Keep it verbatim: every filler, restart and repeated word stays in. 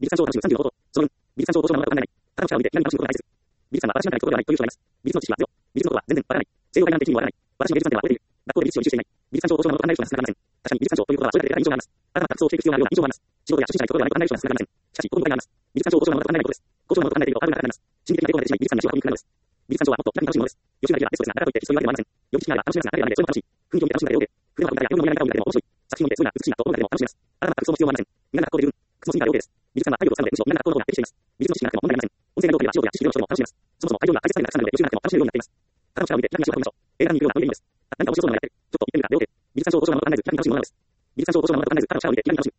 美術鑑賞楽しむさんじゅうのこと。その文、美術鑑賞交渉のままわからない。ただの力を見て何か楽しむことが大切。美術館は私なんかに行くことではないという人がいます。美術の知識はゼロ。美術のことは全然わからない。西洋海岸的にもわからない。私の芸術観点は折れている。学校で美術を履修していない。美術鑑賞交渉のままわからない人が少なくありません。確かに美術鑑賞ということはそれだけで得られる印象があります。新たな学習をしていく必要があるような印象があります。仕事や初心者にとってはないとわからない人が少なくありません。しかし、ここに誤解があります。美術鑑賞交渉のままわからないことです。交渉のままわからないということはあるがなくなります。心理的な抵抗が出てしまい、美術館に足を運びにくくなるのです。美術鑑賞はもっと気楽に楽しむものです。予習ができればベストですが、だからといってそういうわけでもありません。予備知識があれば楽しめますが、彼らでそれも楽しい。雰囲気を見て楽しむだけで OK。車を運んだりや夜の飲み屋に中を見たりでも面白い。作品を見てすごいな、美しいなと思うだけでも楽しめます。新たな学習も必要はありません。みんなが学校で十分。靴もスニーカーで OK です。美術館は体力を使うので、むしろみんなが学校の方が適しています。美術の知識がなくても問題ありません。温泉がどうかでは足を取り足を量をしても楽しめます。そもそも大量な解説サインがたくさんあるので、予習がなくても楽しめるようになっています。ただの力を見て気楽に足を運びましょう。映画に行くようなノリでいいのです。何か面白そうなのがやってる。ちょっと行ってみるかで OK。美術鑑賞交渉のままわからないず気楽に楽しむものなのです。美術鑑賞交渉のままわからないずただの力を見て気楽に楽しむ